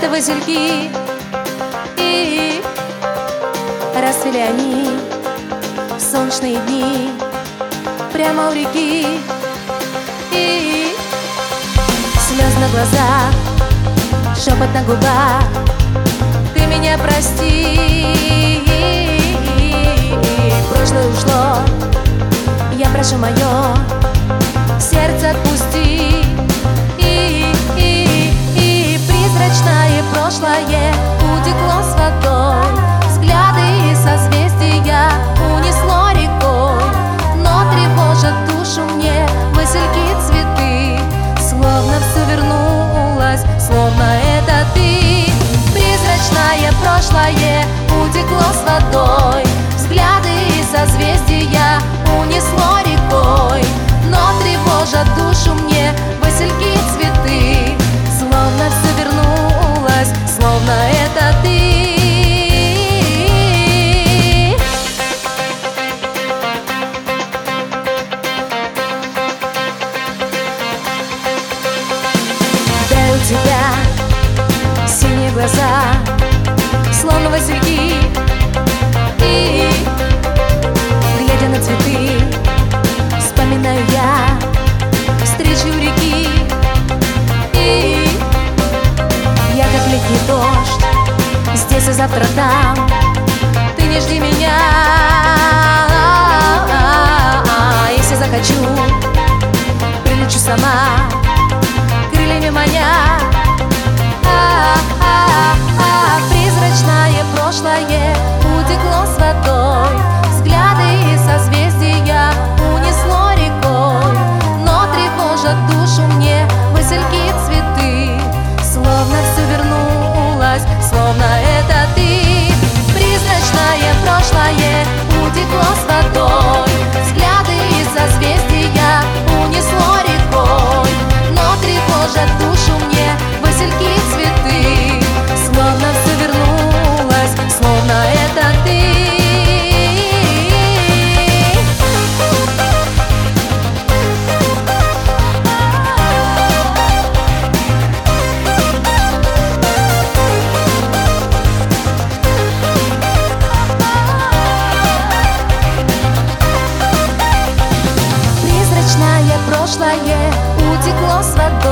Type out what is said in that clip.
цвета васильки, и расцвели они в солнечные дни прямо у реки. И слез на глазах, шепот на губах: ты меня прости. Прошлое ушло, я прошу, мое сердце отпусти. И призрачное прошлое утекло с водой, взгляды и созвездия унесло рекой. Но тревожат душу мне васильки, цветы, словно все вернулось, словно это ты. Призрачное прошлое утекло с водой, взгляды и созвездия унесло рекой. Но тревожат душу мне васильки, цветы, словно все вернулось, словно это ты. Да, у тебя синие глаза, словно васильки, и глядя на цветы, вспоминаю я встречи у реки. И я как летний дождь, здесь и завтра там, ты не жди меня. Если захочу, прилечу сама, крыльями маня. Призрачное прошлое утекло с водой, взгляды и созвездия унесло рекой. Но тревожат душу мне васильки, цветы, словно все вернулось, словно это ты. Призрачное прошлое утекло с водой, взгляды и созвездия унесло рекой. Но тревожат душу мне васильки, цветы, словно все вернулось, словно это ты. Призрачное прошлое утекло с водой,